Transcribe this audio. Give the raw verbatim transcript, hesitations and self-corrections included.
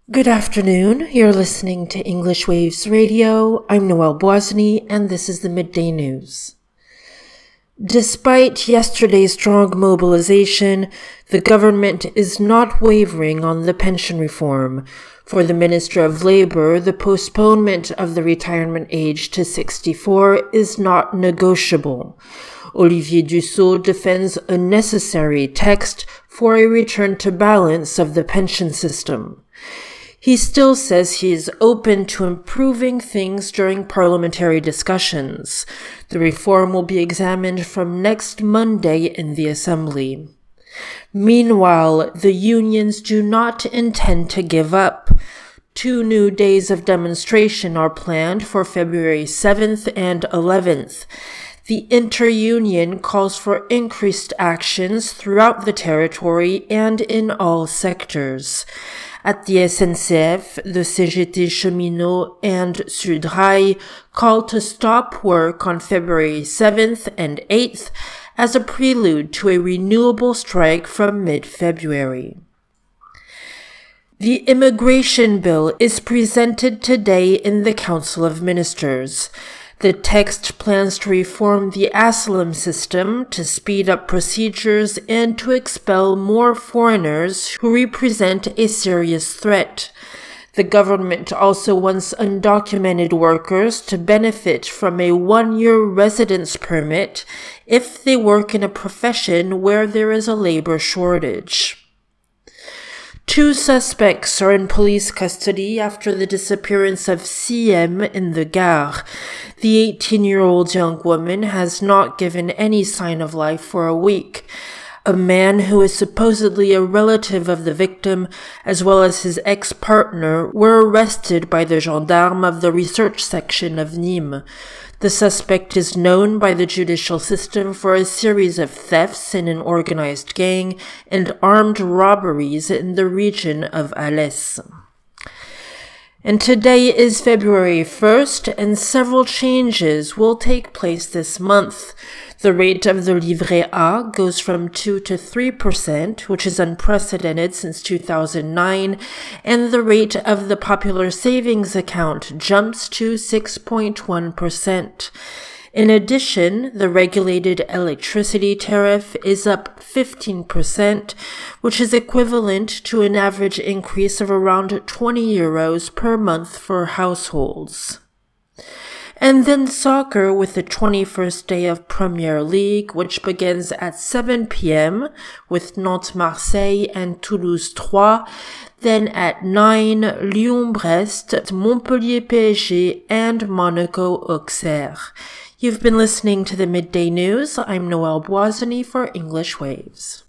Good afternoon. You're listening to English Waves Radio. I'm Noelle Boisny, and this is the Midday News. Despite yesterday's strong mobilization, the government is not wavering on the pension reform. For the Minister of Labour, the postponement of the retirement age to sixty-four is not negotiable. Olivier Dussault defends a necessary text for a return to balance of the pension system. He still says he is open to improving things during parliamentary discussions. The reform will be examined from next Monday in the Assembly. Meanwhile, the unions do not intend to give up. Two new days of demonstration are planned for February seventh and eleventh. The inter-union calls for increased actions throughout the territory and in all sectors. At the S N C F, the C G T Cheminots and Sudrail called to stop work on February seventh and eighth as a prelude to a renewable strike from mid-February. The immigration bill is presented today in the Council of Ministers. The text plans to reform the asylum system, to speed up procedures, and to expel more foreigners who represent a serious threat. The government also wants undocumented workers to benefit from a one-year residence permit if they work in a profession where there is a labor shortage. Two suspects are in police custody after the disappearance of C M in the Gare. The eighteen-year-old young woman has not given any sign of life for a week. A man who is supposedly a relative of the victim, as well as his ex-partner, were arrested by the gendarmes of the research section of Nîmes. The suspect is known by the judicial system for a series of thefts in an organized gang and armed robberies in the region of Alès. And today is February first, and several changes will take place this month. The rate of the Livret A goes from two to three percent, which is unprecedented since two thousand nine, and the rate of the Popular Savings Account jumps to six point one percent. In addition, the regulated electricity tariff is up fifteen percent, which is equivalent to an average increase of around twenty euros per month for households. And then soccer with the twenty-first day of Premier League, which begins at seven p.m. with Nantes-Marseille and Toulouse-Troyes. Then at nine, Lyon-Brest, Montpellier-P S G, and Monaco-Auxerre. You've been listening to the Midday News. I'm Noelle Boisny for English Waves.